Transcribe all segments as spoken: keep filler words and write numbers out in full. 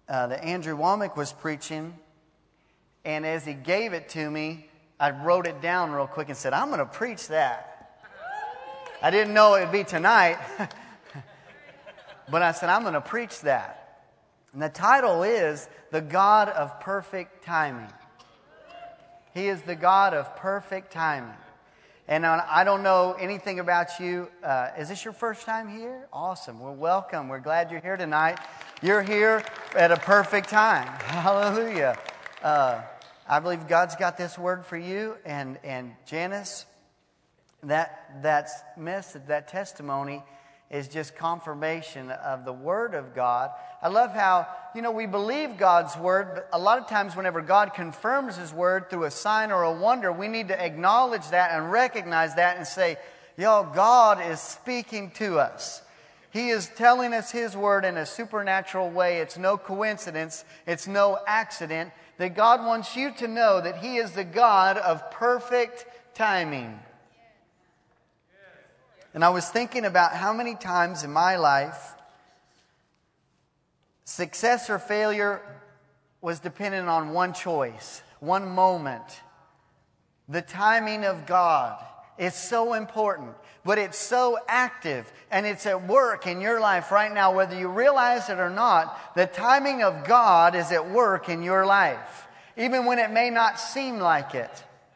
uh, that Andrew Womack was preaching, and as he gave it to me, I wrote it down real quick and said, I'm going to preach that. I didn't know it would be tonight, but I said, I'm going to preach that. And the title is The God of Perfect Timing. He is the God of perfect timing. And I don't know anything about you. Uh, is this your first time here? Awesome. Well, welcome. We're glad you're here tonight. You're here at a perfect time. Hallelujah. Uh, I believe God's got this word for you. And, and Janice, that, that message, that testimony is just confirmation of the Word of God. I love how, you know, we believe God's Word, but a lot of times whenever God confirms His Word through a sign or a wonder, we need to acknowledge that and recognize that and say, yo, God is speaking to us. He is telling us His Word in a supernatural way. It's no coincidence. It's no accident. That God wants you to know that He is the God of perfect timing. And I was thinking about how many times in my life success or failure was dependent on one choice, one moment. The timing of God is so important, but it's so active and it's at work in your life right now, whether you realize it or not. The timing of God is at work in your life, even when it may not seem like it.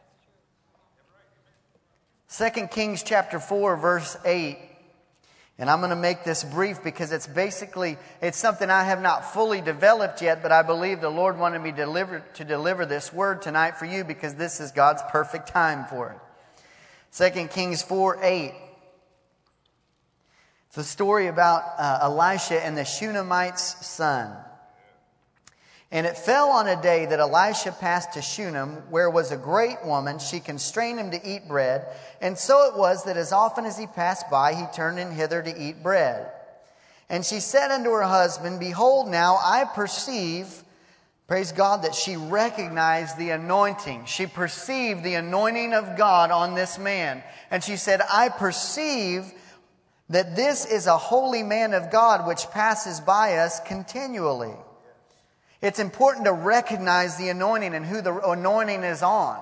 Second Kings chapter four, verse eight. And I'm going to make this brief because it's basically, it's something I have not fully developed yet, but I believe the Lord wanted me to deliver, to deliver this word tonight for you because this is God's perfect time for it. Second Kings four, eight. It's a story about uh, Elisha and the Shunammite's son. And it fell on a day that Elisha passed to Shunem, where was a great woman. She constrained him to eat bread. And so it was that as often as he passed by, he turned in hither to eat bread. And she said unto her husband, Behold, now I perceive, praise God, that she recognized the anointing. She perceived the anointing of God on this man. And she said, I perceive that this is a holy man of God, which passes by us continually. It's important to recognize the anointing and who the anointing is on.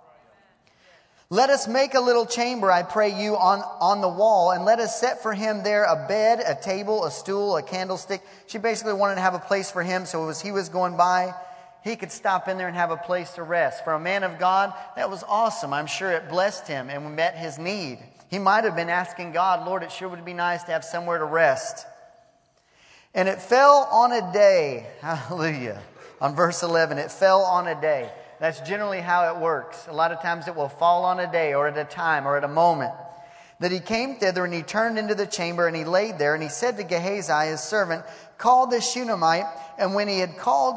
Let us make a little chamber, I pray you, on, on the wall, and let us set for him there a bed, a table, a stool, a candlestick. She basically wanted to have a place for him, so as he was going by, he could stop in there and have a place to rest. For a man of God, that was awesome. I'm sure it blessed him and met his need. He might have been asking God, Lord, it sure would be nice to have somewhere to rest. And it fell on a day, hallelujah, on verse eleven, it fell on a day. That's generally how it works. A lot of times it will fall on a day or at a time or at a moment. That he came thither and he turned into the chamber and he laid there and he said to Gehazi, his servant, call this Shunammite. And when he had called,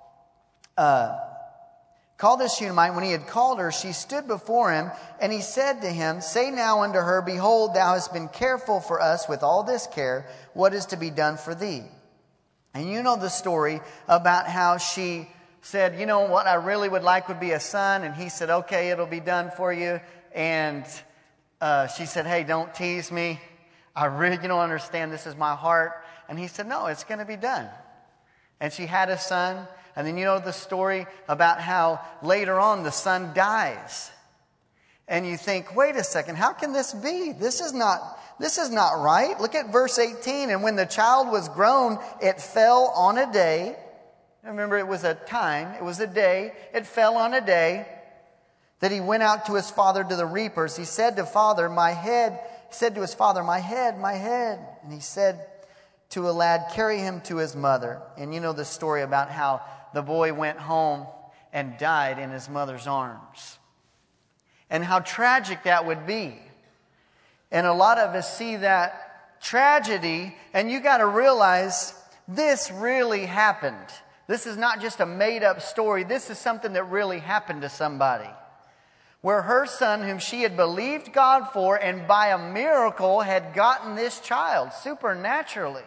uh, called this Shunammite, when he had called her, she stood before him and he said to him, Say now unto her, Behold, thou hast been careful for us with all this care. What is to be done for thee? And you know the story about how she said, you know, what I really would like would be a son. And he said, okay, it'll be done for you. And uh, she said, hey, don't tease me. I really you don't understand. This is my heart. And he said, no, it's going to be done. And she had a son. And then you know the story about how later on the son dies. And you think, wait a second, how can this be? This is not, this is not right. Look at verse eighteen. And when the child was grown, it fell on a day. Remember, it was a time, it was a day. It fell on a day that he went out to his father to the reapers. He said to father, my head, he said to his father, my head, my head. And he said to a lad, carry him to his mother. And you know the story about how the boy went home and died in his mother's arms. And how tragic that would be. And a lot of us see that tragedy, and you got to realize this really happened. This is not just a made-up story. This is something that really happened to somebody. Where her son, whom she had believed God for, and by a miracle had gotten this child supernaturally.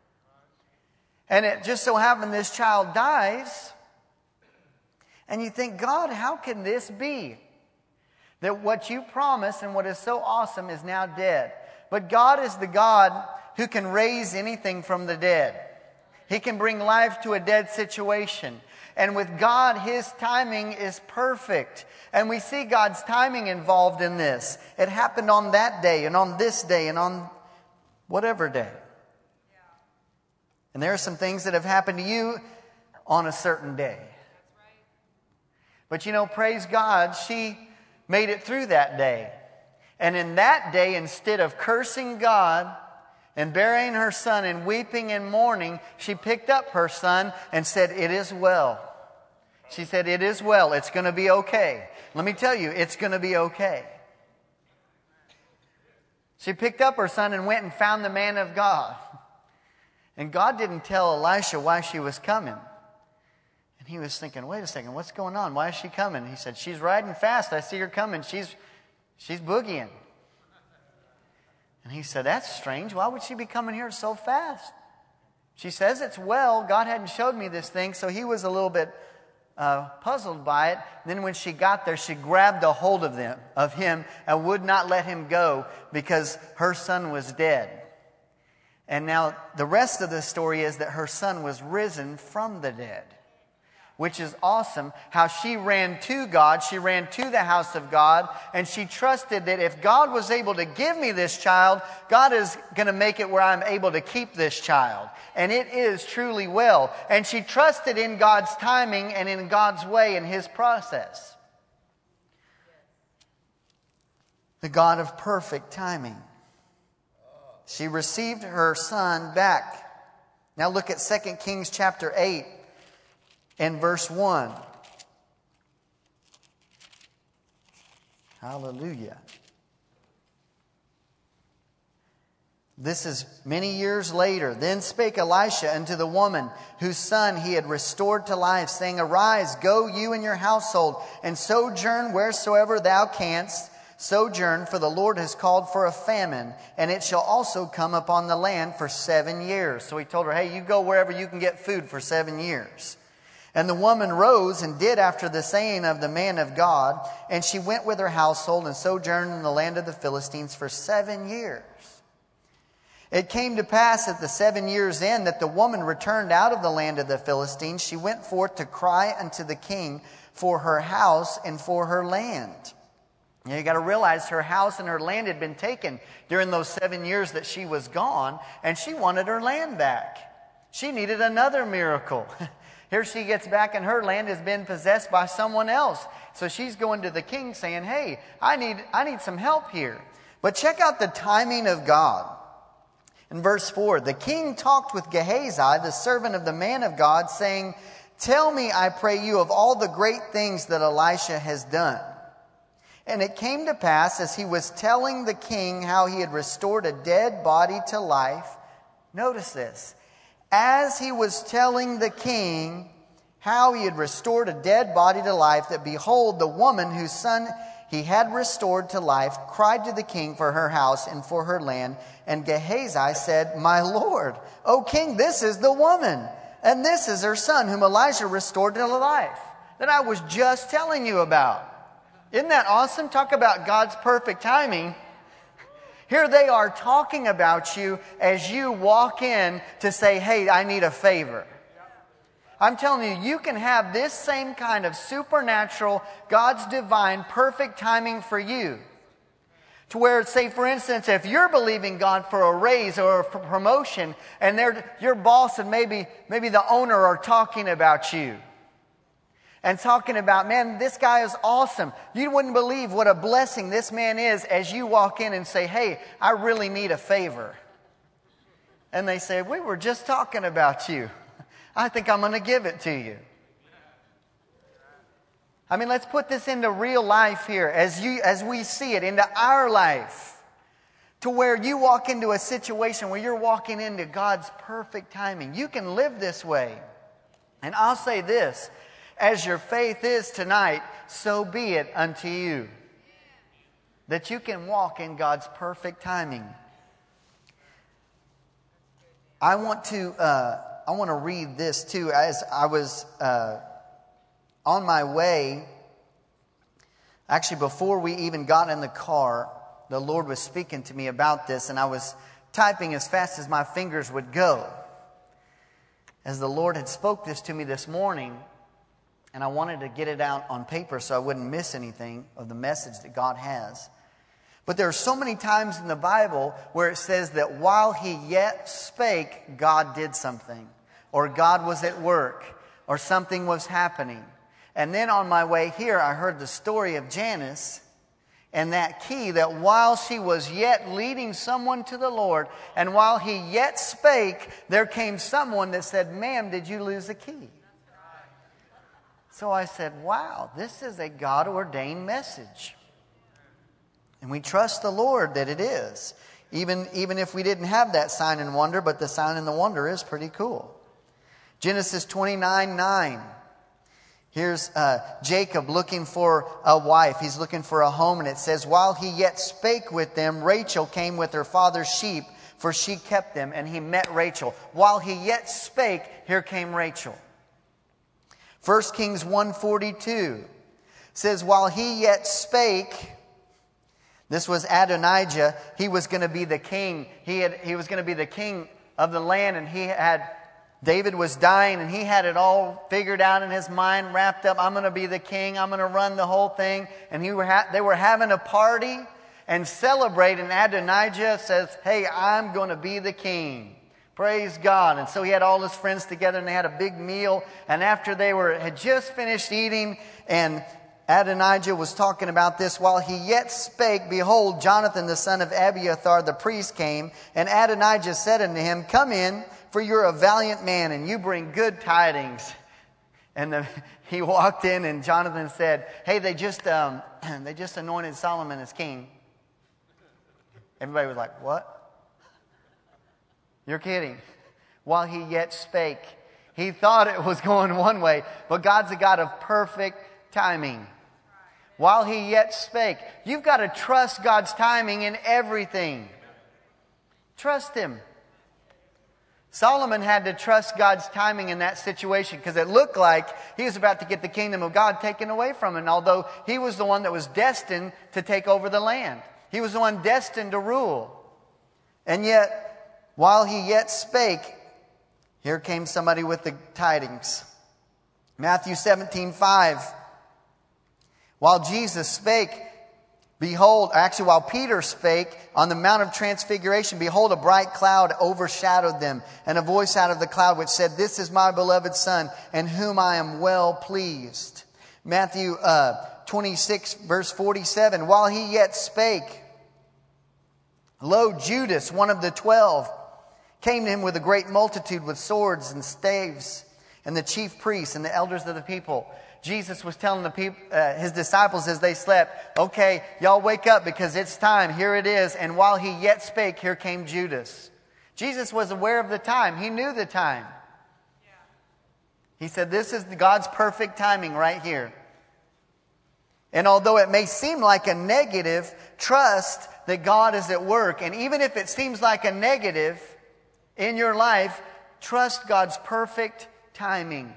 And it just so happened this child dies. And you think, God, how can this be? That what you promised and what is so awesome is now dead. But God is the God who can raise anything from the dead. He can bring life to a dead situation. And with God, His timing is perfect. And we see God's timing involved in this. It happened on that day and on this day and on whatever day. And there are some things that have happened to you on a certain day. But you know, praise God, she made it through that day. And in that day, instead of cursing God and burying her son and weeping and mourning, she picked up her son and said, "It is well." She said, "It is well. It's going to be okay." Let me tell you, it's going to be okay. She picked up her son and went and found the man of God. And God didn't tell Elisha why she was coming. And he was thinking, wait a second, what's going on? Why is she coming? He said, "She's riding fast. I see her coming. She's, she's boogieing." And he said, "That's strange. Why would she be coming here so fast?" She says, "It's well. God hadn't showed me this thing." So he was a little bit uh, puzzled by it. Then when she got there, she grabbed a hold of them, of him, and would not let him go because her son was dead. And now the rest of the story is that her son was risen from the dead, which is awesome. How she ran to God, she ran to the house of God, and she trusted that if God was able to give me this child, God is going to make it where I'm able to keep this child. And it is truly well. And she trusted in God's timing and in God's way and His process. The God of perfect timing. She received her son back. Now look at Second Kings chapter eight. And verse one. Hallelujah. This is many years later. Then spake Elisha unto the woman whose son he had restored to life, saying, "Arise, go you and your household, and sojourn wheresoever thou canst sojourn, for the Lord has called for a famine, and it shall also come upon the land for seven years." So he told her, hey, you go wherever you can get food for seven years. And the woman rose and did after the saying of the man of God. And she went with her household and sojourned in the land of the Philistines for seven years. It came to pass at the seven years' end that the woman returned out of the land of the Philistines. She went forth to cry unto the king for her house and for her land. Now you got to realize her house and her land had been taken during those seven years that she was gone. And she wanted her land back. She needed another miracle. Here she gets back and her land has been possessed by someone else. So she's going to the king saying, hey, I need, I need some help here. But check out the timing of God. In verse four, the king talked with Gehazi, the servant of the man of God, saying, "Tell me, I pray you, of all the great things that Elisha has done." And it came to pass, as he was telling the king how he had restored a dead body to life. Notice this. As he was telling the king how he had restored a dead body to life, that behold, the woman whose son he had restored to life cried to the king for her house and for her land. And Gehazi said, "My lord, O king, this is the woman, and this is her son whom Elijah restored to life, that I was just telling you about." Isn't that awesome? Talk about God's perfect timing. Here they are talking about you as you walk in to say, hey, I need a favor. I'm telling you, you can have this same kind of supernatural, God's divine, perfect timing for you. To where, say, for instance, if you're believing God for a raise or a promotion, and they're, your boss and maybe, maybe the owner are talking about you. And talking about, man, this guy is awesome. You wouldn't believe what a blessing this man is as you walk in and say, hey, I really need a favor. And they say, we were just talking about you. I think I'm going to give it to you. I mean, let's put this into real life here as you, as we see it, into our life. To where you walk into a situation where you're walking into God's perfect timing. You can live this way. And I'll say this. As your faith is tonight, so be it unto you. That you can walk in God's perfect timing. I want to uh, I want to read this too. As I was uh, on my way, actually before we even got in the car, the Lord was speaking to me about this, and I was typing as fast as my fingers would go. as the Lord had spoke this to me this morning, and I wanted to get it out on paper so I wouldn't miss anything of the message that God has. But there are so many times in the Bible where it says that while he yet spake, God did something, or God was at work, or something was happening. And then on my way here, I heard the story of Janice and that key, that while she was yet leading someone to the Lord, and while he yet spake, there came someone that said, "Ma'am, did you lose a key?" So I said, wow, this is a God-ordained message. And we trust the Lord that it is. Even, even if we didn't have that sign and wonder, but the sign and the wonder is pretty cool. Genesis twenty-nine nine. Here's uh, Jacob looking for a wife. He's looking for a home. And it says, while he yet spake with them, Rachel came with her father's sheep, for she kept them. And he met Rachel. While he yet spake, here came Rachel. First Kings one forty-two says, while he yet spake, this was Adonijah. He was going to be the king. He had, he was going to be the king of the land. And he had, David was dying and he had it all figured out in his mind, wrapped up. I'm going to be the king. I'm going to run the whole thing. And he were ha- they were having a party and celebrating. Adonijah says, hey, I'm going to be the king. Praise God. And so he had all his friends together and they had a big meal. And after they were had just finished eating, and Adonijah was talking about this, while he yet spake, behold, Jonathan the son of Abiathar the priest came. And Adonijah said unto him, come in, for you're a valiant man, and you bring good tidings. And the, he walked in, and Jonathan said, hey, they just um, they just anointed Solomon as king. Everybody was like, what? You're kidding. While he yet spake. He thought it was going one way, but God's a God of perfect timing. While he yet spake. You've got to trust God's timing in everything. Trust him. Solomon had to trust God's timing in that situation because it looked like he was about to get the kingdom of God taken away from him. Although he was the one that was destined to take over the land. He was the one destined to rule. And yet, while he yet spake, here came somebody with the tidings. Matthew seventeen five. While Jesus spake, behold, actually while Peter spake on the Mount of Transfiguration, behold, a bright cloud overshadowed them, and a voice out of the cloud which said, this is my beloved Son, in whom I am well pleased. Matthew uh, twenty-six, verse forty-seven, while he yet spake, lo, Judas, one of the twelve, came to him with a great multitude with swords and staves, and the chief priests and the elders of the people. Jesus was telling the people, uh, his disciples as they slept, okay, y'all wake up because it's time. Here it is. And while he yet spake, here came Judas. Jesus was aware of the time. He knew the time. He said, this is God's perfect timing right here. And although it may seem like a negative, trust that God is at work. And even if it seems like a negative in your life, trust God's perfect timing.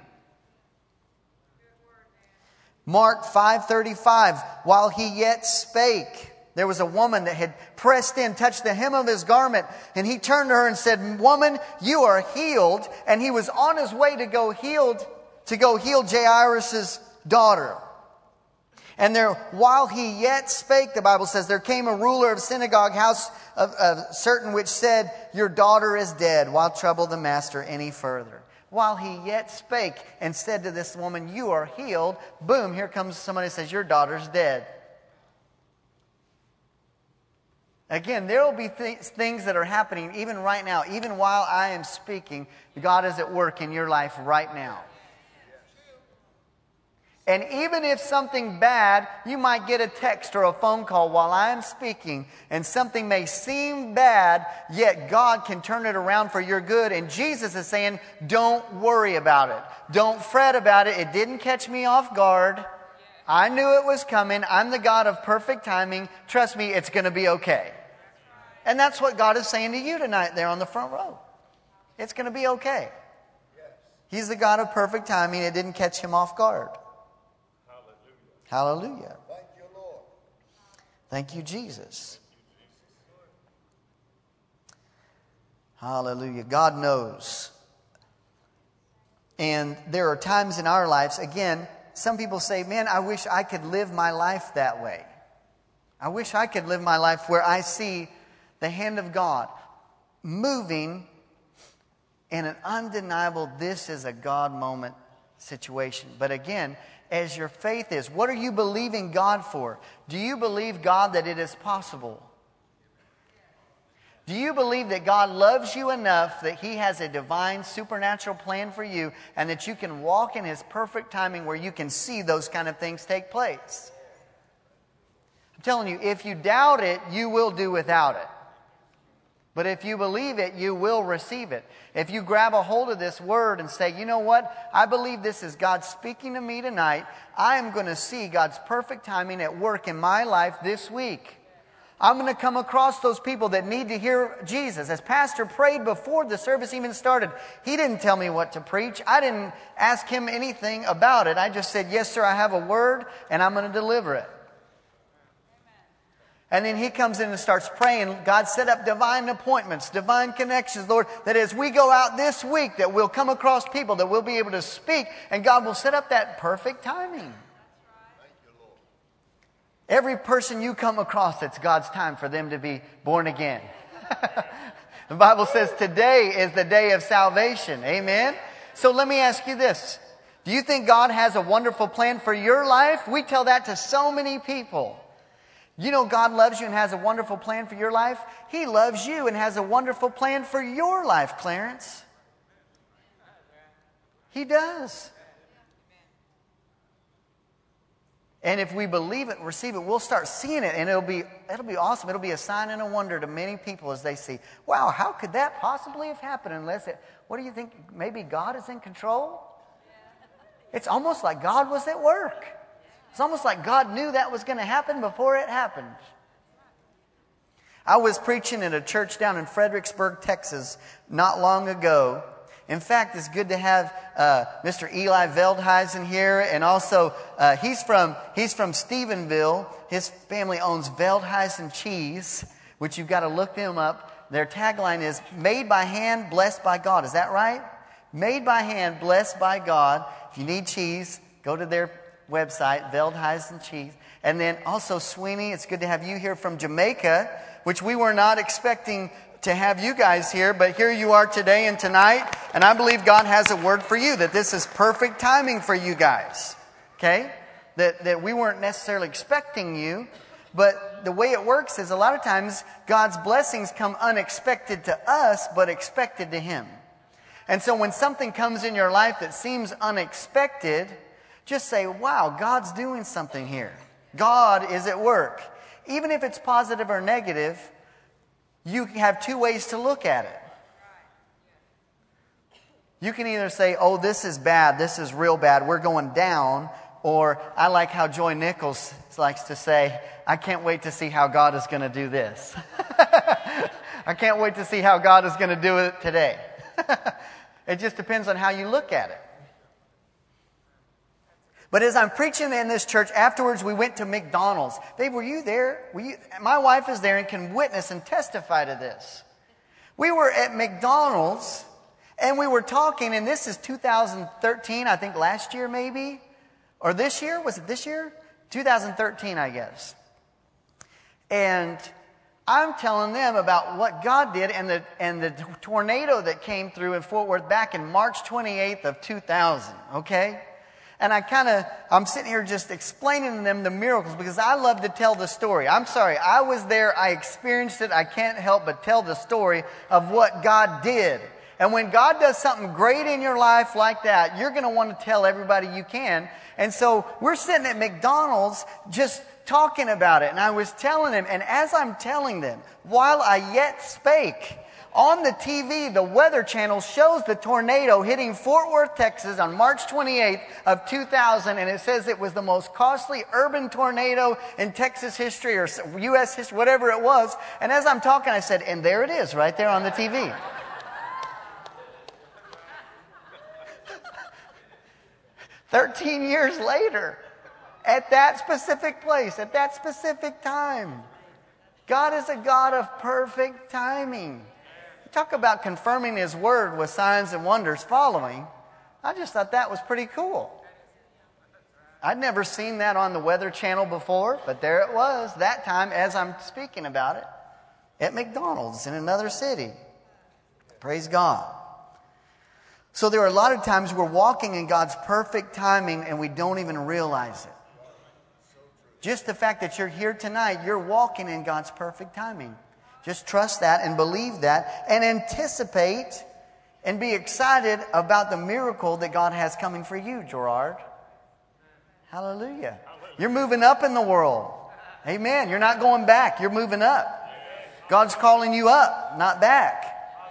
Mark five thirty-five, while he yet spake, there was a woman that had pressed in, touched the hem of his garment, and he turned to her and said, woman, you are healed. And he was on his way to go healed, to go heal Jairus' daughter. And there, while he yet spake, the Bible says, there came a ruler of synagogue house of, of certain which said, your daughter is dead. Why trouble the master any further? While he yet spake and said to this woman, you are healed. Boom, here comes somebody who says, your daughter's dead. Again, there will be th- things that are happening even right now. Even while I am speaking, God is at work in your life right now. And even if something bad, you might get a text or a phone call while I'm speaking, and something may seem bad, yet God can turn it around for your good. And Jesus is saying, don't worry about it. Don't fret about it. It didn't catch me off guard. I knew it was coming. I'm the God of perfect timing. Trust me, it's going to be okay. And that's what God is saying to you tonight there on the front row. It's going to be okay. He's the God of perfect timing. It didn't catch him off guard. Hallelujah. Thank you, Lord. Thank you, Jesus. Hallelujah. God knows And there are times in our lives, again, some people say, man, I wish I could live my life that way. I wish I could live my life where I see the hand of God moving in an undeniable, this is a God moment situation. But again, as your faith is, what are you believing God for? Do you believe God that it is possible? Do you believe that God loves you enough that He has a divine supernatural plan for you and that you can walk in His perfect timing where you can see those kind of things take place? I'm telling you, if you doubt it, you will do without it. But if you believe it, you will receive it. If you grab a hold of this word and say, you know what? I believe this is God speaking to me tonight. I am going to see God's perfect timing at work in my life this week. I'm going to come across those people that need to hear Jesus. As Pastor prayed before the service even started, he didn't tell me what to preach. I didn't ask him anything about it. I just said, yes, sir, I have a word, and I'm going to deliver it. And then he comes in and starts praying. God set up divine appointments, divine connections, Lord, that as we go out this week, that we'll come across people that we'll be able to speak, and God will set up that perfect timing. Every person you come across, it's God's time for them to be born again. The Bible says today is the day of salvation. Amen? So let me ask you this. Do you think God has a wonderful plan for your life? We tell that to so many people. You know God loves you and has a wonderful plan for your life? He loves you and has a wonderful plan for your life, Clarence. He does. And if we believe it and receive it, we'll start seeing it, and it'll be it'll be awesome. It'll be a sign and a wonder to many people as they see, wow, how could that possibly have happened unless it, what do you think, maybe God is in control? It's almost like God was at work. It's almost like God knew that was going to happen before it happened. I was preaching at a church down in Fredericksburg, Texas, not long ago. In fact, it's good to have uh, Mister Eli Veldhuizen here, and also uh, he's from he's from Stephenville. His family owns Veldhuizen Cheese, which you've got to look them up. Their tagline is "Made by hand, blessed by God." Is that right? Made by hand, blessed by God. If you need cheese, go to their website, Veldhuizen Cheese. And then also Sweeney, it's good to have you here from Jamaica, which we were not expecting to have you guys here, but here you are today and tonight, and I believe God has a word for you, that this is perfect timing for you guys, okay? That, that we weren't necessarily expecting you, but the way it works is a lot of times God's blessings come unexpected to us, but expected to Him. And so when something comes in your life that seems unexpected, just say, wow, God's doing something here. God is at work. Even if it's positive or negative, you have two ways to look at it. You can either say, oh, this is bad, this is real bad, we're going down. Or I like how Joy Nichols likes to say, I can't wait to see how God is going to do this. I can't wait to see how God is going to do it today. It just depends on how you look at it. But as I'm preaching in this church, afterwards we went to McDonald's. Babe, were you there? Were you? My wife is there and can witness and testify to this. We were at McDonald's and we were talking, and this is two thousand thirteen, I think last year maybe. Or this year? Was it this year? two thousand thirteen, I guess. And I'm telling them about what God did and the, and the tornado that came through in Fort Worth back in March twenty-eighth of two thousand, okay? And I kind of, I'm sitting here just explaining to them the miracles because I love to tell the story. I'm sorry, I was there, I experienced it, I can't help but tell the story of what God did. And when God does something great in your life like that, you're going to want to tell everybody you can. And so we're sitting at McDonald's just talking about it. And I was telling them, and as I'm telling them, while I yet spake, on the T V, the Weather Channel shows the tornado hitting Fort Worth, Texas on March twenty-eighth of two thousand, and it says it was the most costly urban tornado in Texas history or U S history, whatever it was. And as I'm talking, I said, and there it is right there on the T V. Thirteen years later, at that specific place, at that specific time, God is a God of perfect timing. Talk about confirming His word with signs and wonders following. I just thought that was pretty cool. I'd never seen that on the Weather Channel before, but there it was that time as I'm speaking about it at McDonald's in another city. Praise God. So there are a lot of times we're walking in God's perfect timing and we don't even realize it. Just the fact that you're here tonight, you're walking in God's perfect timing. Just trust that and believe that and anticipate and be excited about the miracle that God has coming for you, Gerard. Hallelujah. You're moving up in the world. Amen. You're not going back. You're moving up. God's calling you up, not back.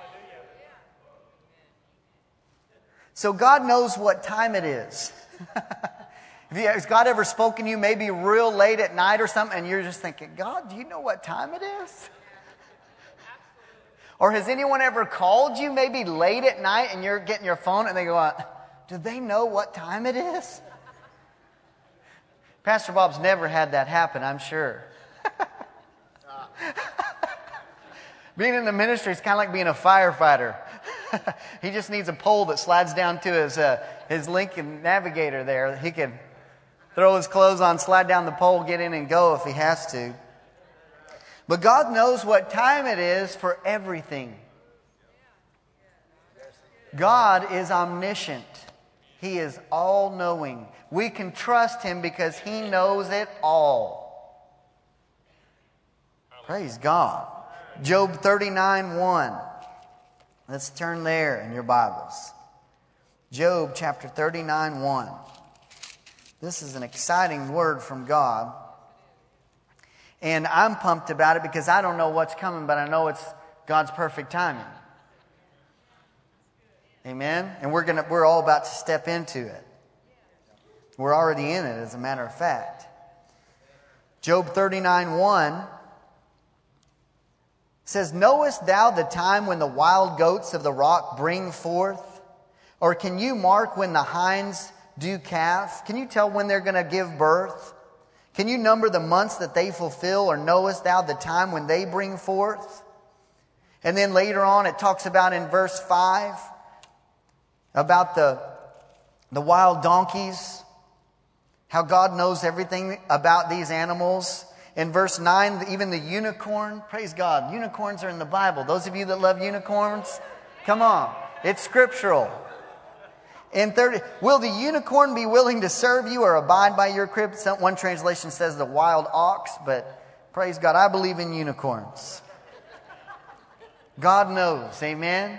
So God knows what time it is. Has God ever spoken to you maybe real late at night or something and you're just thinking, God, do you know what time it is? Or has anyone ever called you maybe late at night and you're getting your phone and they go, do they know what time it is? Pastor Bob's never had that happen, I'm sure. Being in the ministry is kind of like being a firefighter. He just needs a pole that slides down to his uh, his Lincoln Navigator there. He can throw his clothes on, slide down the pole, get in and go if he has to. But God knows what time it is for everything. God is omniscient. He is all-knowing. We can trust Him because He knows it all. Praise God. Job thirty-nine one. Let's turn there in your Bibles. Job chapter thirty-nine one. This is an exciting word from God. And I'm pumped about it because I don't know what's coming, but I know it's God's perfect timing. Amen? And we're gonna we're all about to step into it. We're already in it, as a matter of fact. Job thirty-nine one says, knowest thou the time when the wild goats of the rock bring forth? Or can you mark when the hinds do calf? Can you tell when they're going to give birth? Can you number the months that they fulfill? Or knowest thou the time when they bring forth? And then later on it talks about in verse five about the, the wild donkeys. How God knows everything about these animals. In verse nine, even the unicorn. Praise God. Unicorns are in the Bible. Those of you that love unicorns, come on. It's scriptural. In thirty, will the unicorn be willing to serve you or abide by your crib? Some, one translation says the wild ox, but praise God, I believe in unicorns. God knows. Amen.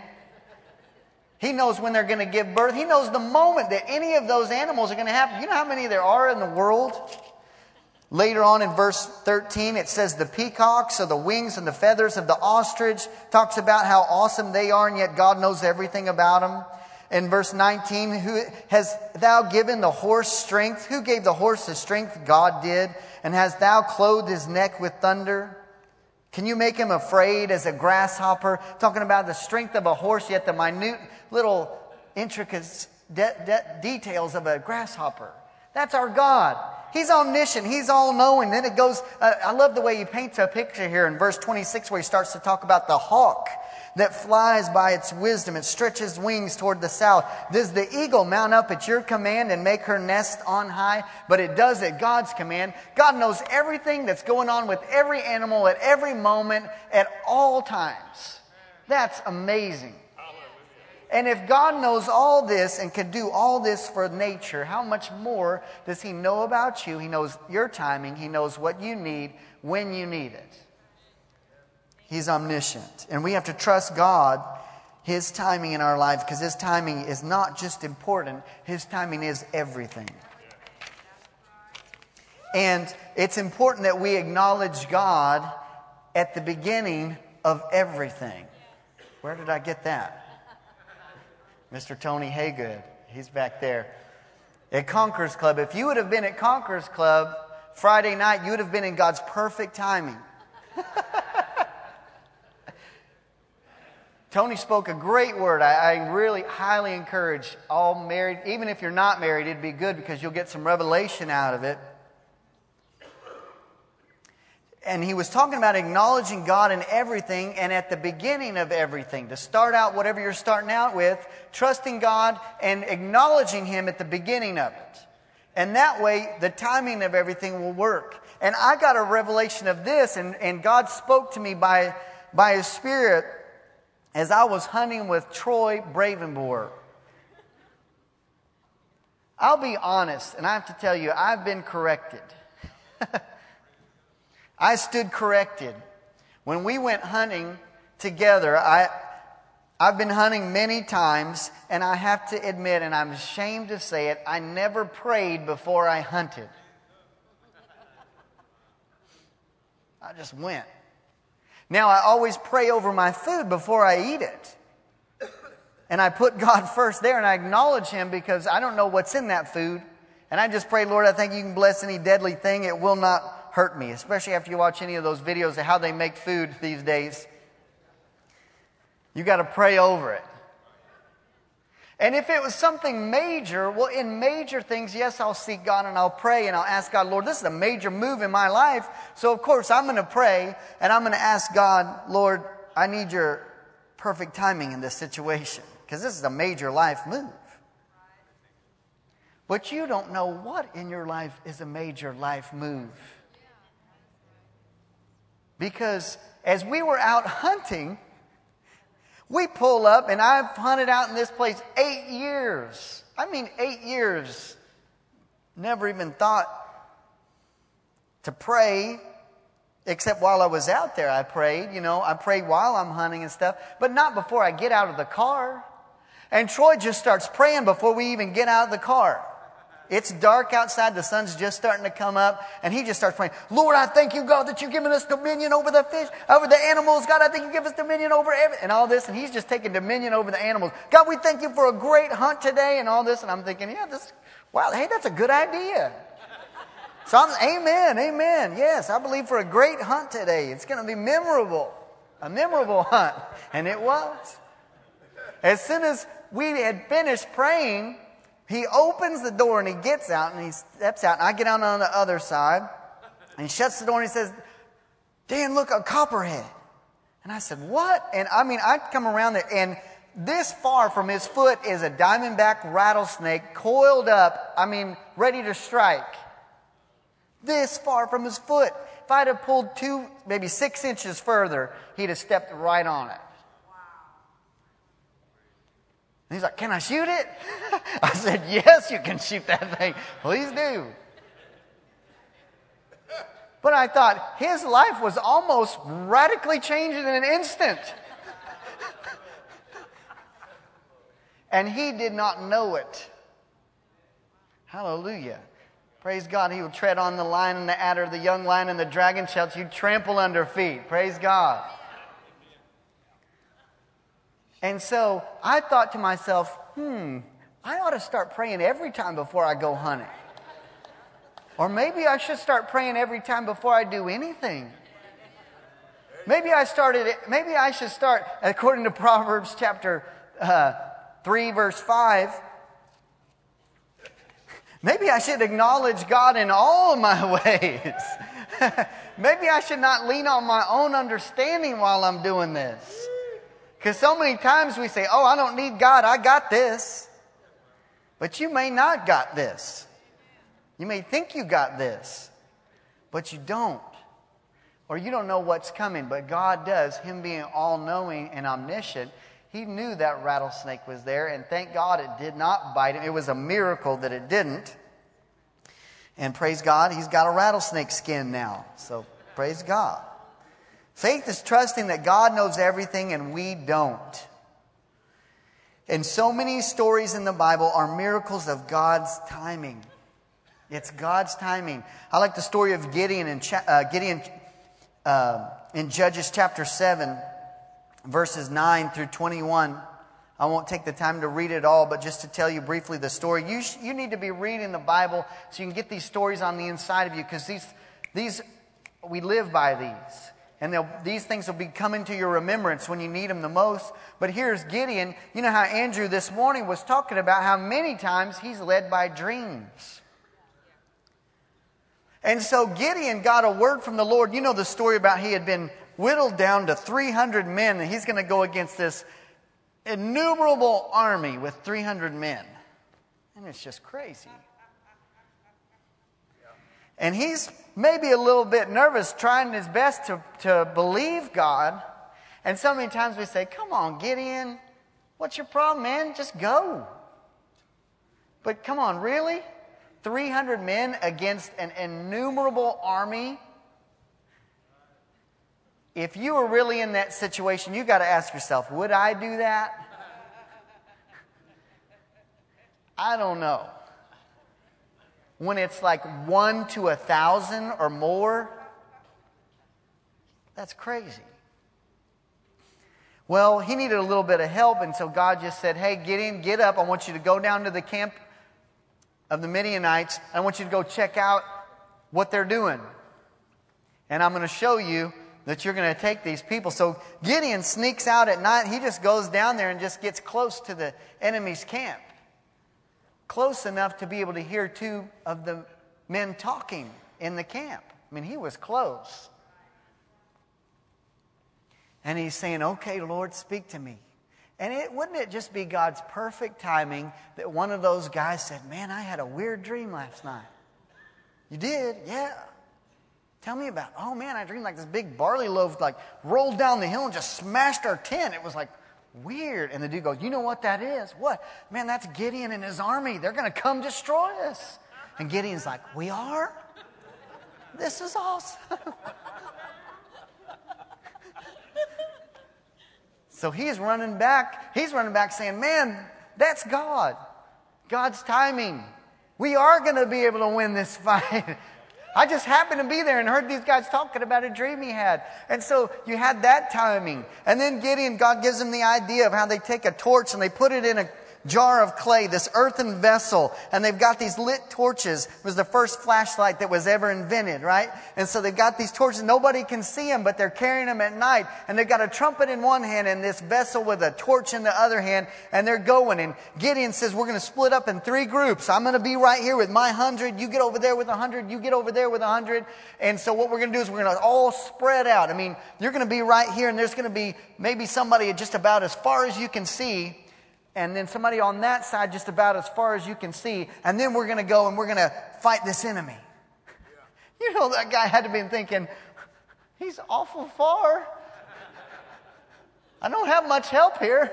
He knows when they're going to give birth. He knows the moment that any of those animals are going to happen. You know how many there are in the world? Later on in verse thirteen, it says the peacocks or the wings and the feathers of the ostrich. Talks about how awesome they are, and yet God knows everything about them. In verse nineteen, who has thou given the horse strength? Who gave the horse the strength? God did. And hast thou clothed his neck with thunder? Can you make him afraid as a grasshopper? Talking about the strength of a horse, yet the minute little intricate de- de- details of a grasshopper. That's our God. He's omniscient. He's all-knowing. Then it goes, uh, I love the way he paints a picture here in verse twenty-six where he starts to talk about the hawk that flies by its wisdom. It stretches wings toward the south. Does the eagle mount up at your command and make her nest on high? But it does at God's command. God knows everything that's going on with every animal at every moment at all times. That's amazing. And if God knows all this and can do all this for nature, how much more does He know about you? He knows your timing. He knows what you need when you need it. He's omniscient. And we have to trust God, His timing in our lives, because His timing is not just important. His timing is everything. And it's important that we acknowledge God at the beginning of everything. Where did I get that? Mister Tony Haygood, he's back there. At Conquerors Club. If you would have been at Conquerors Club Friday night, you would have been in God's perfect timing. Tony spoke a great word. I, I really highly encourage all married, even if you're not married, it'd be good because you'll get some revelation out of it. And he was talking about acknowledging God in everything and at the beginning of everything. To start out whatever you're starting out with, trusting God and acknowledging Him at the beginning of it. And that way, the timing of everything will work. And I got a revelation of this, and, and God spoke to me by, by His Spirit as I was hunting with Troy Bravenboer. I'll be honest, and I have to tell you, I've been corrected. I stood corrected. When we went hunting together, I, I've been hunting many times, and I have to admit, and I'm ashamed to say it, I never prayed before I hunted. I just went. Now, I always pray over my food before I eat it. And I put God first there, and I acknowledge Him because I don't know what's in that food. And I just pray, Lord, I think you can bless any deadly thing. It will not hurt me, especially after you watch any of those videos of how they make food these days. You got to pray over it. And if it was something major, well, in major things, yes, I'll seek God and I'll pray and I'll ask God, Lord, this is a major move in my life. So, of course, I'm going to pray and I'm going to ask God, Lord, I need your perfect timing in this situation because this is a major life move. But you don't know what in your life is a major life move. Because as we were out hunting, we pull up, and I've hunted out in this place eight years. I mean, eight years. Never even thought to pray, except while I was out there, I prayed. You know, I prayed while I'm hunting and stuff, but not before I get out of the car. And Troy just starts praying before we even get out of the car. It's dark outside. The sun's just starting to come up. And he just starts praying, Lord, I thank you, God, that you've given us dominion over the fish, over the animals. God, I think you give us dominion over everything. And all this. And he's just taking dominion over the animals. God, we thank you for a great hunt today and all this. And I'm thinking, yeah, this, wow, hey, that's a good idea. So I'm, amen, amen. Yes, I believe for a great hunt today. It's going to be memorable. A memorable hunt. And it was. As soon as we had finished praying, he opens the door and he gets out and he steps out. And I get out on the other side. And he shuts the door and he says, Dan, look, a copperhead. And I said, what? And I mean, I come around there and this far from his foot is a diamondback rattlesnake coiled up. I mean, ready to strike. This far from his foot. If I'd have pulled two, maybe six inches further, he'd have stepped right on it. He's like, can I shoot it? I said, yes, you can shoot that thing. Please do. But I thought, his life was almost radically changed in an instant. And he did not know it. Hallelujah. Praise God. He will tread on the lion and the adder, the young lion and the dragon shall you trample under feet. Praise God. And so I thought to myself, hmm, I ought to start praying every time before I go hunting. Or maybe I should start praying every time before I do anything. Maybe I started. Maybe I should start, according to Proverbs chapter uh, three, verse five. Maybe I should acknowledge God in all of my ways. Maybe I should not lean on my own understanding while I'm doing this. Because so many times we say, oh, I don't need God, I got this. But you may not got this. You may think you got this, but you don't. Or you don't know what's coming, but God does. Him being all-knowing and omniscient, He knew that rattlesnake was there, and thank God it did not bite him. It was a miracle that it didn't. And praise God, he's got a rattlesnake skin now. So praise God. Faith is trusting that God knows everything and we don't. And so many stories in the Bible are miracles of God's timing. It's God's timing. I like the story of Gideon in, uh, Gideon, uh, in Judges chapter seven, verses nine through twenty-one. I won't take the time to read it all, but just to tell you briefly the story. You, sh- you need to be reading the Bible so you can get these stories on the inside of you, because these, these, we live by these. And these things will be coming to your remembrance when you need them the most. But here's Gideon. You know how Andrew this morning was talking about how many times he's led by dreams. And so Gideon got a word from the Lord. You know the story about he had been whittled down to three hundred men, and he's going to go against this innumerable army with three hundred men. And it's just crazy. And he's maybe a little bit nervous, trying his best to, to believe God. And so many times we say, come on, Gideon, what's your problem, man? Just go. But come on, really? three hundred men against an innumerable army? If you were really in that situation, you got to ask yourself, would I do that? I don't know. When it's like one to a thousand or more, that's crazy. Well, he needed a little bit of help, and so God just said, hey, Gideon, get up. I want you to go down to the camp of the Midianites. I want you to go check out what they're doing. And I'm going to show you that you're going to take these people. So Gideon sneaks out at night. He just goes down there and just gets close to the enemy's camp. Close enough to be able to hear two of the men talking in the camp. I mean, he was close. And he's saying, okay, Lord, speak to me. And it wouldn't it just be God's perfect timing that one of those guys said, man, I had a weird dream last night. You did? Yeah. Tell me about it. Oh, man, I dreamed like this big barley loaf like rolled down the hill and just smashed our tent. It was like weird. And the dude goes, you know what that is? What? Man, that's Gideon and his army. They're going to come destroy us. And Gideon's like, we are? This is awesome. So he's running back. He's running back saying, man, that's God. God's timing. We are going to be able to win this fight. I just happened to be there and heard these guys talking about a dream he had. And so you had that timing. And then Gideon, God gives him the idea of how they take a torch and they put it in a jar of clay, this earthen vessel, and they've got these lit torches. It was the first flashlight that was ever invented, right? And so they've got these torches. Nobody can see them, but they're carrying them at night. And they've got a trumpet in one hand and this vessel with a torch in the other hand, and they're going. And Gideon says, we're going to split up in three groups. I'm going to be right here with my hundred. You get over there with a hundred. You get over there with a hundred. And so what we're going to do is we're going to all spread out. I mean, you're going to be right here, and there's going to be maybe somebody just about as far as you can see, and then somebody on that side just about as far as you can see. And then we're going to go and we're going to fight this enemy. Yeah. You know, that guy had to be thinking, he's awful far. I don't have much help here.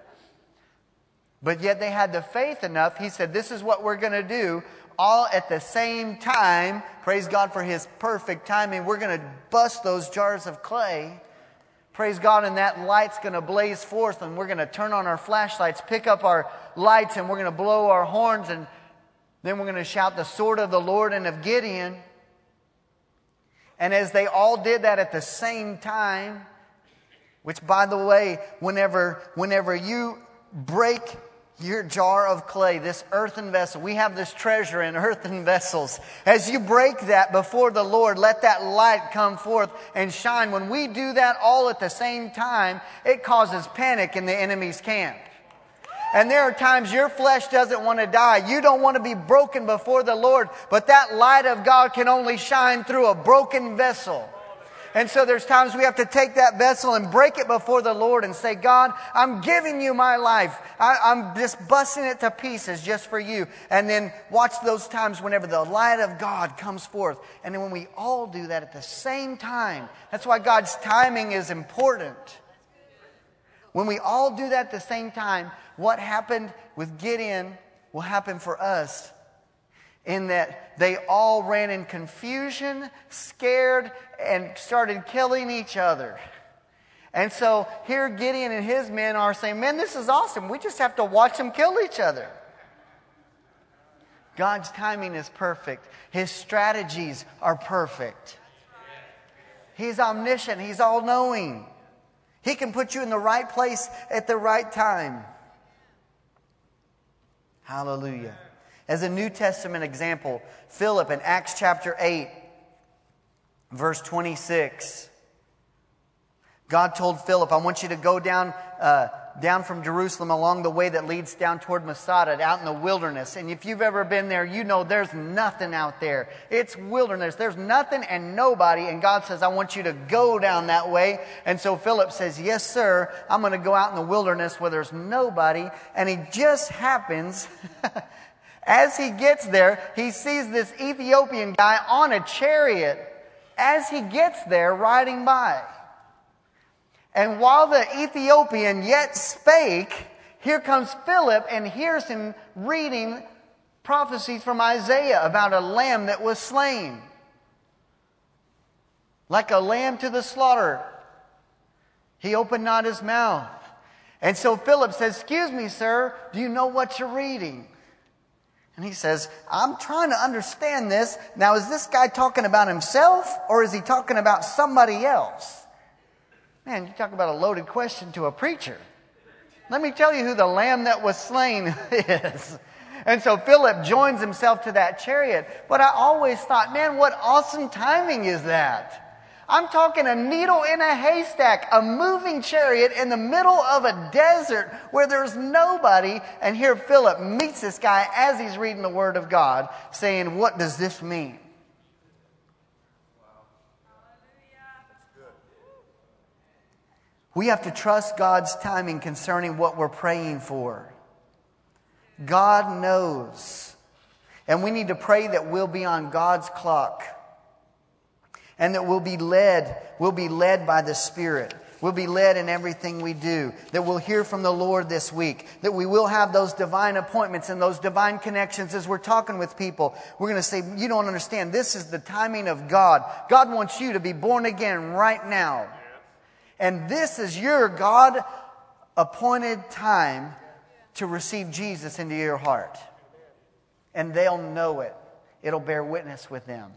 But yet they had the faith enough. He said, this is what we're going to do. All at the same time. Praise God for His perfect timing. We're going to bust those jars of clay. Praise God, and that light's going to blaze forth, and we're going to turn on our flashlights, pick up our lights, and we're going to blow our horns, and then we're going to shout the sword of the Lord and of Gideon. And as they all did that at the same time, which, by the way, whenever, whenever you break your jar of clay, this earthen vessel, we have this treasure in earthen vessels. As you break that before the Lord, let that light come forth and shine. When we do that all at the same time, it causes panic in the enemy's camp. And there are times your flesh doesn't want to die. You don't want to be broken before the Lord. But that light of God can only shine through a broken vessel. And so there's times we have to take that vessel and break it before the Lord and say, God, I'm giving you my life. I, I'm just busting it to pieces just for you. And then watch those times whenever the light of God comes forth. And then when we all do that at the same time, that's why God's timing is important. When we all do that at the same time, what happened with Gideon will happen for us. In that they all ran in confusion, scared, and started killing each other. And so here Gideon and his men are saying, man, this is awesome. We just have to watch them kill each other. God's timing is perfect. His strategies are perfect. He's omniscient. He's all-knowing. He can put you in the right place at the right time. Hallelujah. As a New Testament example, Philip in Acts chapter eight, verse twenty-six. God told Philip, I want you to go down uh, down from Jerusalem along the way that leads down toward Masada, out in the wilderness. And if you've ever been there, you know there's nothing out there. It's wilderness. There's nothing and nobody. And God says, I want you to go down that way. And so Philip says, yes, sir. I'm going to go out in the wilderness where there's nobody. And he just happens, as he gets there, he sees this Ethiopian guy on a chariot as he gets there riding by. And while the Ethiopian yet spake, here comes Philip and hears him reading prophecies from Isaiah about a lamb that was slain. Like a lamb to the slaughter. He opened not his mouth. And so Philip says, excuse me, sir, do you know what you're reading? And he says, I'm trying to understand this. Now, is this guy talking about himself or is he talking about somebody else? Man, you talk about a loaded question to a preacher. Let me tell you who the lamb that was slain is. And so Philip joins himself to that chariot. But I always thought, man, what awesome timing is that? I'm talking a needle in a haystack, a moving chariot in the middle of a desert where there's nobody. And here Philip meets this guy as he's reading the Word of God, saying, what does this mean? We have to trust God's timing concerning what we're praying for. God knows. And we need to pray that we'll be on God's clock. And that we'll be led, we'll be led by the Spirit. We'll be led in everything we do. That we'll hear from the Lord this week. That we will have those divine appointments and those divine connections as we're talking with people. We're going to say, you don't understand. This is the timing of God. God wants you to be born again right now. And this is your God-appointed time to receive Jesus into your heart. And they'll know it. It'll bear witness with them.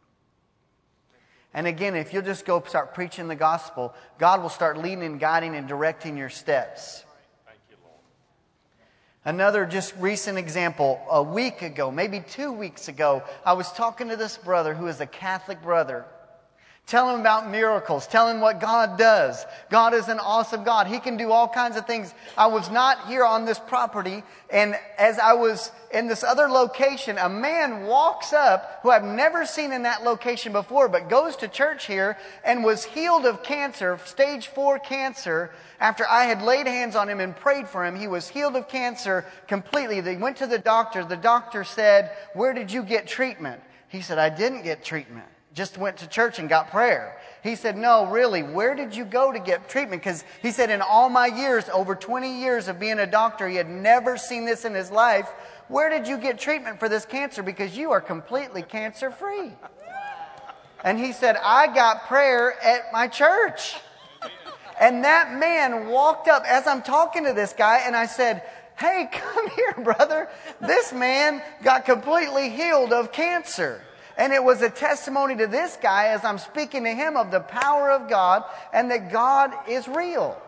And again, if you'll just go start preaching the gospel, God will start leading and guiding and directing your steps. Thank you, Lord. Another just recent example, a week ago, maybe two weeks ago, I was talking to this brother who is a Catholic brother. Tell him about miracles. Tell him what God does. God is an awesome God. He can do all kinds of things. I was not here on this property, and as I was in this other location, a man walks up who I've never seen in that location before, but goes to church here and was healed of cancer, stage four cancer. After I had laid hands on him and prayed for him, he was healed of cancer completely. They went to the doctor. The doctor said, "Where did you get treatment?" He said, "I didn't get treatment. Just went to church and got prayer." He said, "No, really, where did you go to get treatment?" Because he said in all my years, over twenty years of being a doctor, he had never seen this in his life. "Where did you get treatment for this cancer? Because you are completely cancer-free." And he said, "I got prayer at my church." And that man walked up as I'm talking to this guy, and I said, "Hey, come here, brother. This man got completely healed of cancer." And it was a testimony to this guy as I'm speaking to him of the power of God and that God is real.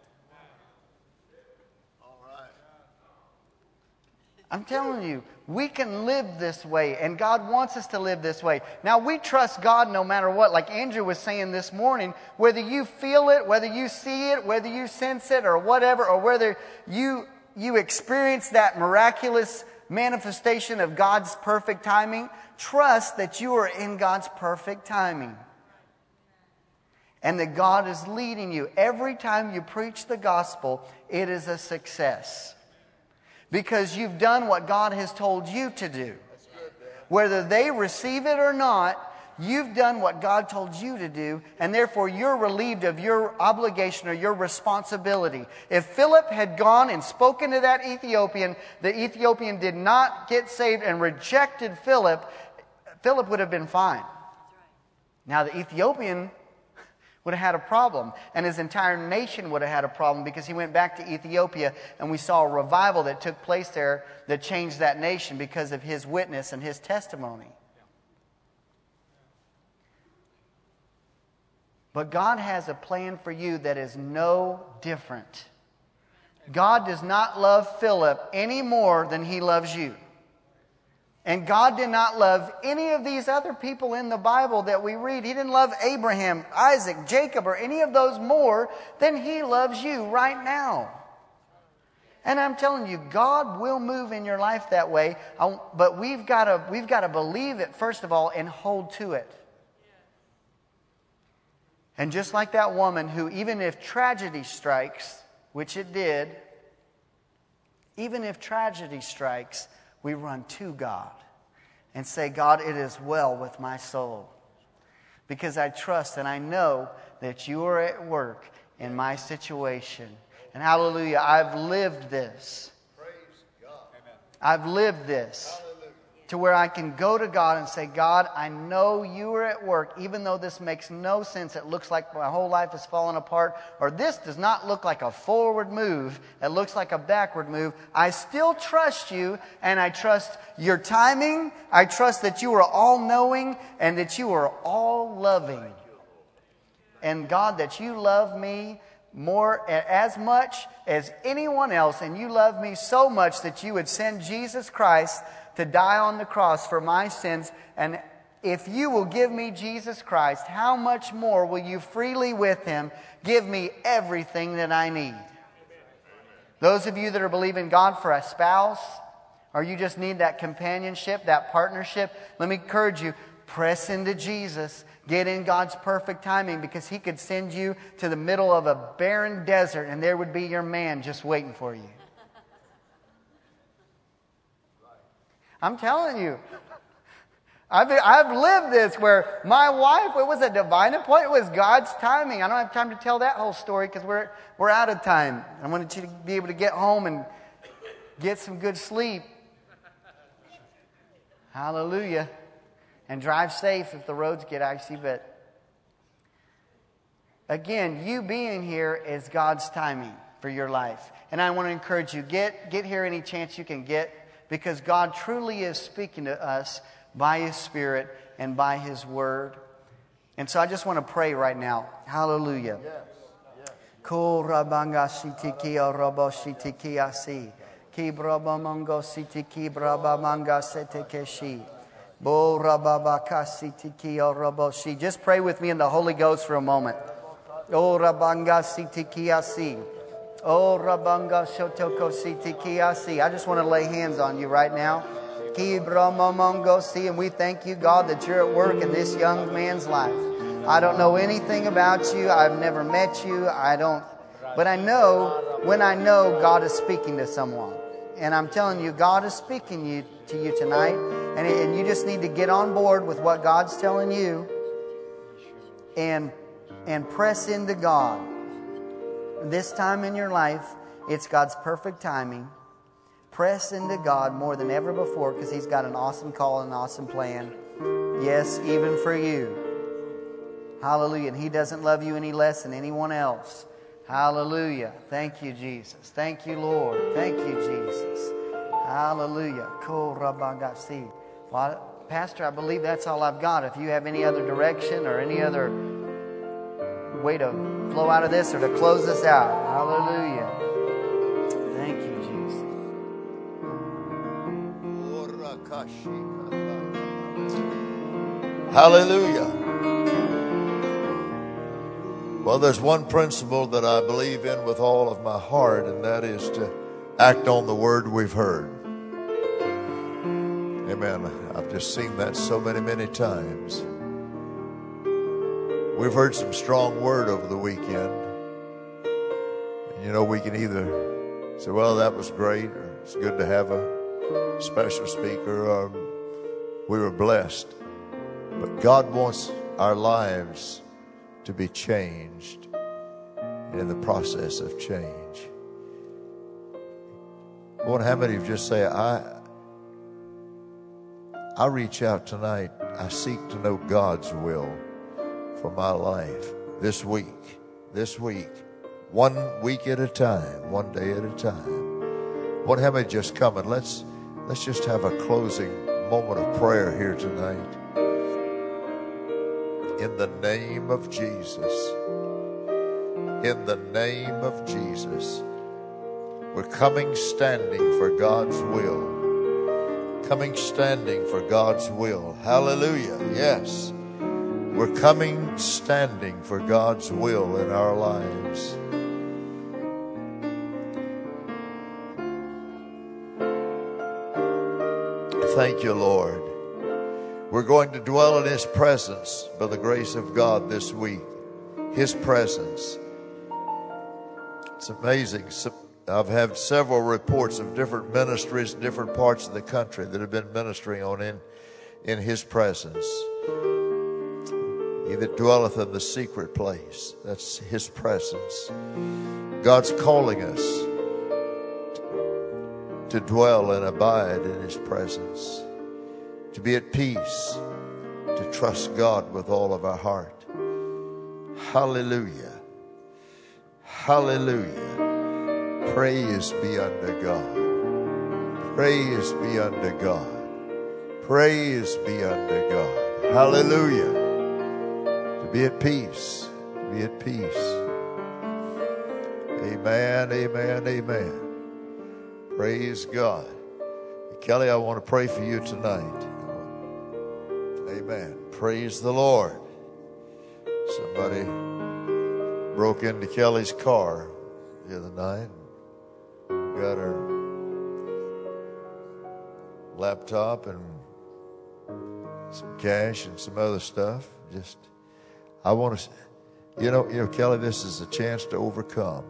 All right. I'm telling you, we can live this way, and God wants us to live this way. Now, we trust God no matter what. Like Andrew was saying this morning, whether you feel it, whether you see it, whether you sense it, or whatever, or whether you you experience that miraculous manifestation of God's perfect timing, trust that you are in God's perfect timing. And that God is leading you. Every time you preach the gospel, it is a success. Because you've done what God has told you to do. Whether they receive it or not, you've done what God told you to do, and therefore you're relieved of your obligation or your responsibility. If Philip had gone and spoken to that Ethiopian, the Ethiopian did not get saved and rejected Philip, Philip would have been fine. Now the Ethiopian would have had a problem, and his entire nation would have had a problem because he went back to Ethiopia, and we saw a revival that took place there that changed that nation because of his witness and his testimony. But God has a plan for you that is no different. God does not love Philip any more than he loves you. And God did not love any of these other people in the Bible that we read. He didn't love Abraham, Isaac, Jacob, or any of those more than He loves you right now. And I'm telling you, God will move in your life that way. But we've got to, we've got to believe it, first of all, and hold to it. And just like that woman who, even if tragedy strikes, which it did, even if tragedy strikes, we run to God and say, God, it is well with my soul. Because I trust and I know that you are at work in my situation. And hallelujah, I've lived this. Praise God. I've lived this. Hallelujah. To where I can go to God and say, God, I know you are at work, even though this makes no sense. It looks like my whole life is falling apart. Or this does not look like a forward move. It looks like a backward move. I still trust you, and I trust your timing. I trust that you are all-knowing and that you are all-loving. And God, that you love me more, as much as anyone else, and you love me so much that you would send Jesus Christ to die on the cross for my sins. And if you will give me Jesus Christ, how much more will you freely with Him give me everything that I need? Those of you that are believing God for a spouse, or you just need that companionship, that partnership, let me encourage you, press into Jesus. Get in God's perfect timing, because He could send you to the middle of a barren desert and there would be your man just waiting for you. I'm telling you. I've, I've lived this where my wife, it was a divine appointment. It was God's timing. I don't have time to tell that whole story because we're, we're out of time. I wanted you to be able to get home and get some good sleep. Hallelujah. And drive safe if the roads get icy. But again, you being here is God's timing for your life. And I want to encourage you, get, get here any chance you can get, because God truly is speaking to us by His Spirit and by His Word. And so I just want to pray right now. Hallelujah. Ko rabanga sitiki robo sitiki asi. Ki braba mango sitiki braba manga setekeshi. Bo rababa sitiki robo shi. Just pray with me in the Holy Ghost for a moment. O rabanga sitiki asi. Oh, Rabanga Shotoko Sitikiasi. I just want to lay hands on you right now. And we thank you, God, that you're at work in this young man's life. I don't know anything about you. I've never met you. I don't. But I know when I know God is speaking to someone. And I'm telling you, God is speaking you, to you tonight. And, and you just need to get on board with what God's telling you. And, and press into God. This time in your life, it's God's perfect timing. Press into God more than ever before, because He's got an awesome call and an awesome plan. Yes, even for you. Hallelujah. And He doesn't love you any less than anyone else. Hallelujah. Thank you, Jesus. Thank you, Lord. Thank you, Jesus. Hallelujah. Well, Pastor, I believe that's all I've got. If you have any other direction or any other way to flow out of this or to close this out. Hallelujah. Thank you, Jesus. Hallelujah. Well, there's one principle that I believe in with all of my heart, and that is to act on the word we've heard. Amen. I've just seen that so many, many times. We've heard some strong word over the weekend. And you know, we can either say, well, that was great, or it's good to have a special speaker, or we were blessed. But God wants our lives to be changed in the process of change. I wonder how many of you just say, I, I reach out tonight. I seek to know God's will for my life this week, this week, one week at a time, one day at a time. What have I just come and let's let's just have a closing moment of prayer here tonight. In the name of Jesus, in the name of Jesus, we're coming standing for God's will, coming standing for God's will. Hallelujah. Yes. We're coming standing for God's will in our lives. Thank you, Lord. We're going to dwell in His presence by the grace of God this week. His presence. It's amazing. I've had several reports of different ministries, different parts of the country that have been ministering on in, in His presence. He that dwelleth in the secret place. That's His presence. God's calling us to dwell and abide in His presence, to be at peace, to trust God with all of our heart. Hallelujah. Hallelujah. Praise be unto God. Praise be unto God. Praise be unto God. Hallelujah. To be at peace. To be at peace. Amen, amen, amen. Praise God. Kelly, I want to pray for you tonight. Amen. Praise the Lord. Somebody broke into Kelly's car the other night. Got her laptop and some cash and some other stuff. Just, I want to, you know, you know, Kelly, this is a chance to overcome.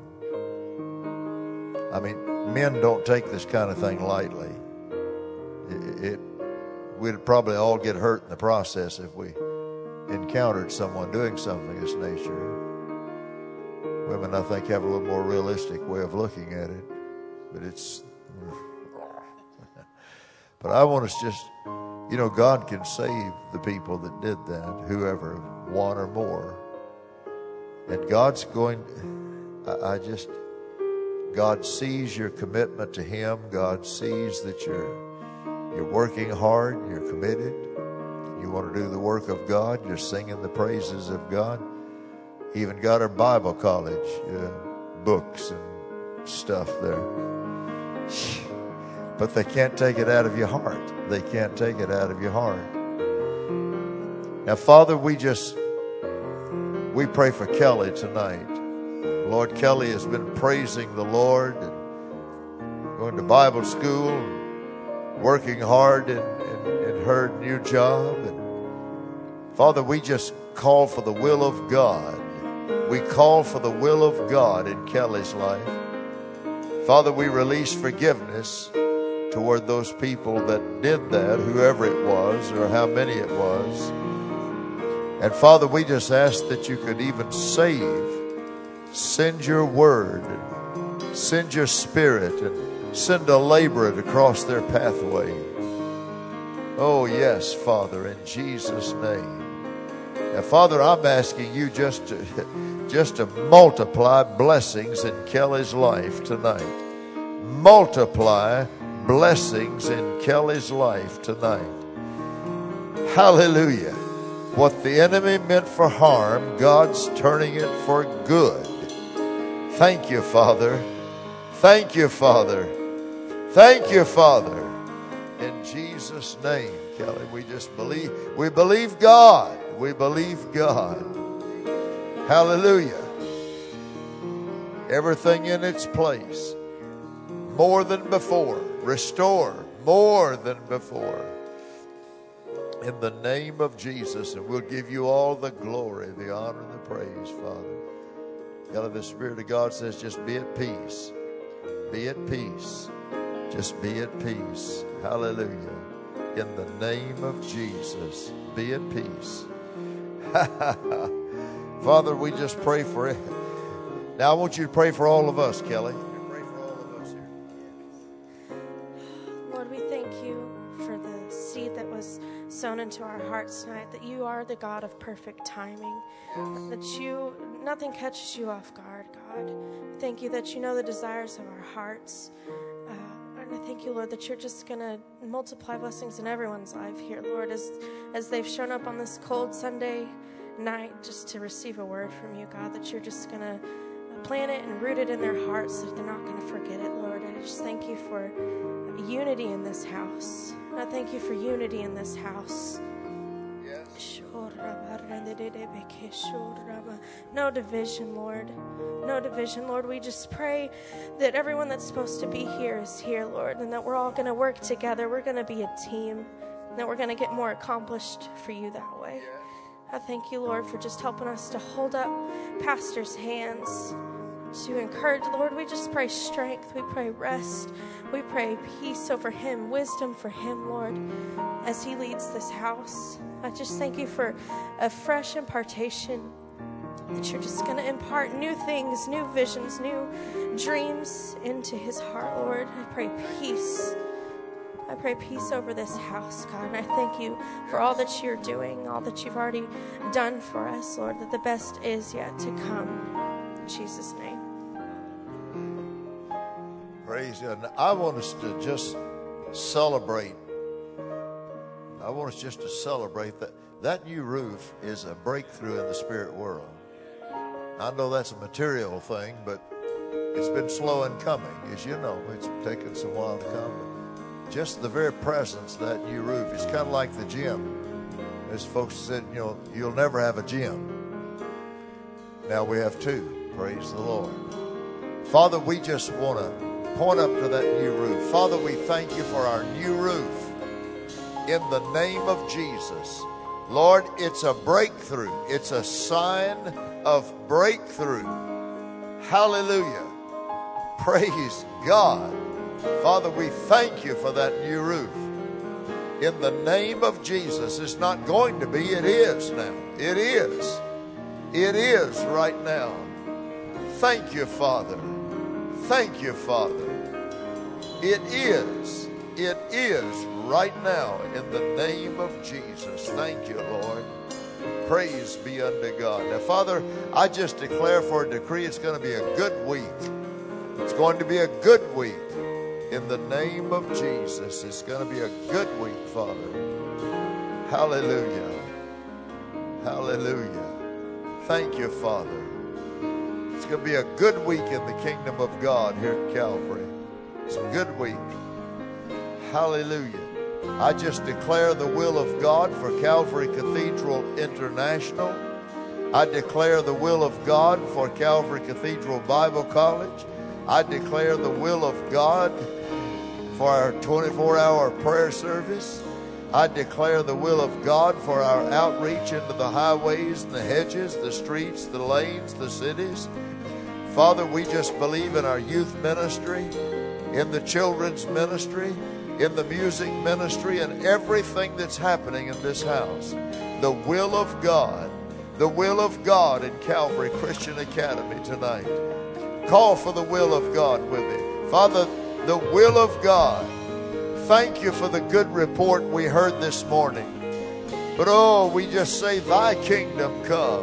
I mean, men don't take this kind of thing lightly. It, it, we'd probably all get hurt in the process if we encountered someone doing something of this nature. Women, I think, have a little more realistic way of looking at it, but it's. But I want us just, you know, God can save the people that did that, whoever, one or more. And God's going. I, I just. God sees your commitment to Him. God sees that you're you're working hard, you're committed. You want to do the work of God, you're singing the praises of God. Even got our Bible college uh, books and stuff there. But they can't take it out of your heart. They can't take it out of your heart. Now, Father, we just, we pray for Kelly tonight. Lord, Kelly has been praising the Lord and going to Bible school and working hard in, in, in her new job. And Father, we just call for the will of God. We call for the will of God in Kelly's life. Father, we release forgiveness toward those people that did that, whoever it was or how many it was. And Father, we just ask that you could even save. Send your word, and send your spirit, and send a laborer to cross their pathway. Oh, yes, Father, in Jesus' name. Now, Father, I'm asking you just to, just to multiply blessings in Kelly's life tonight. Multiply blessings in Kelly's life tonight. Hallelujah. What the enemy meant for harm, God's turning it for good. Thank you, Father. Thank you, Father. Thank you, Father. In Jesus' name, Kelly, we just believe. We believe God. We believe God. Hallelujah. Everything in its place. More than before. Restore more than before. In the name of Jesus. And we'll give you all the glory, the honor, and the praise, Father. God, the Spirit of God says, just be at peace. Be at peace. Just be at peace. Hallelujah. In the name of Jesus, be at peace. Father, we just pray for it. Now I want you to pray for all of us, Kelly. Pray for all of us here. Lord, we thank you for the seed that was sown into our hearts tonight, that you are the God of perfect timing, that you, nothing catches you off guard, God. Thank you that you know the desires of our hearts. Uh, and I thank you, Lord, that you're just going to multiply blessings in everyone's life here, Lord, as, as they've shown up on this cold Sunday night just to receive a word from you, God, that you're just going to plant it and root it in their hearts, that they're not going to forget it, Lord. And I just thank you for unity in this house. I thank you for unity in this house. Yes. No division, Lord. No division, Lord. We just pray that everyone that's supposed to be here is here, Lord, and that we're all going to work together. We're going to be a team, and that we're going to get more accomplished for you that way. I thank you, Lord, for just helping us to hold up Pastor's hands, to encourage. Lord, we just pray strength. We pray rest. We pray peace over him, wisdom for him, Lord, as he leads this house. I just thank you for a fresh impartation, that you're just going to impart new things, new visions, new dreams into his heart, Lord. I pray peace. I pray peace over this house, God. And I thank you for all that you're doing, all that you've already done for us, Lord, that the best is yet to come. In Jesus' name. Praise God. I want us to just celebrate. I want us just to celebrate that that new roof is a breakthrough in the spirit world. I know that's a material thing, but it's been slow in coming. As you know, it's taken some while to come. But just the very presence of that new roof, it's kind of like the gym. As folks said, you know, you'll never have a gym. Now we have two. Praise the Lord. Father, we just want to point up to that new roof. Father, we thank you for our new roof. In the name of Jesus. Lord, it's a breakthrough. It's a sign of breakthrough. Hallelujah. Praise God. Father, we thank you for that new roof. In the name of Jesus. It's not going to be. It is now. It is. It is right now. Thank you, Father. Thank you, Father. It is. It is right now in the name of Jesus. Thank you, Lord. Praise be unto God. Now, Father, I just declare for a decree it's going to be a good week. It's going to be a good week. In the name of Jesus, it's going to be a good week, Father. Hallelujah. Hallelujah. Thank you, Father. It's going to be a good week in the kingdom of God here at Calvary. It's a good week. Hallelujah. I just declare the will of God for Calvary Cathedral International. I declare the will of God for Calvary Cathedral Bible College. I declare the will of God for our twenty-four hour prayer service. I declare the will of God for our outreach into the highways and the hedges, the streets, the lanes, the cities. Father, we just believe in our youth ministry, in the children's ministry, in the music ministry, and everything that's happening in this house. The will of God, the will of God in Calvary Christian Academy tonight. Call for the will of God with me. Father, the will of God. Thank you for the good report we heard this morning. But oh, we just say, thy kingdom come.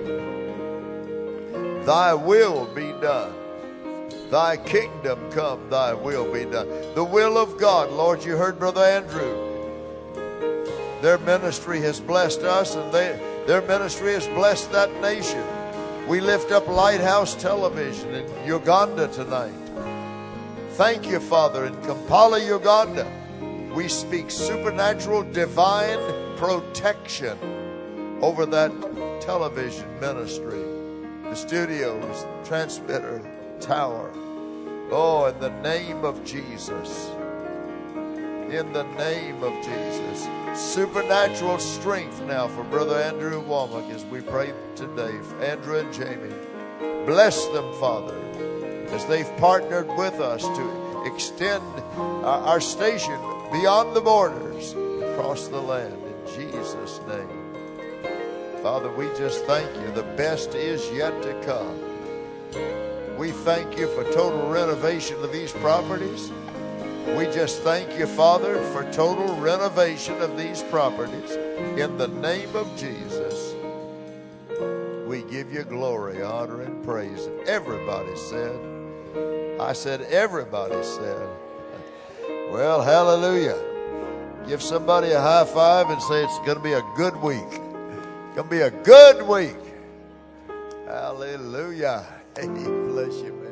Thy will be done. Thy kingdom come, thy will be done. The will of God. Lord, you heard Brother Andrew. Their ministry has blessed us, and they, their ministry has blessed that nation. We lift up Lighthouse Television in Uganda tonight. Thank you, Father. In Kampala, Uganda, we speak supernatural, divine protection over that television ministry, the studios, transmitter, tower. Oh, in the name of Jesus. In the name of Jesus. Supernatural strength now for Brother Andrew Womack as we pray today for Andrew and Jamie. Bless them, Father, as they've partnered with us to extend our, our station beyond the borders, across the land, in Jesus' name. Father, we just thank you. The best is yet to come. We thank you for total renovation of these properties. We just thank you, Father, for total renovation of these properties. In the name of Jesus, we give you glory, honor, and praise. And everybody said, I said, everybody said, well, hallelujah. Give somebody a high five and say it's going to be a good week. It's going to be a good week. Hallelujah. Hey, bless you, man.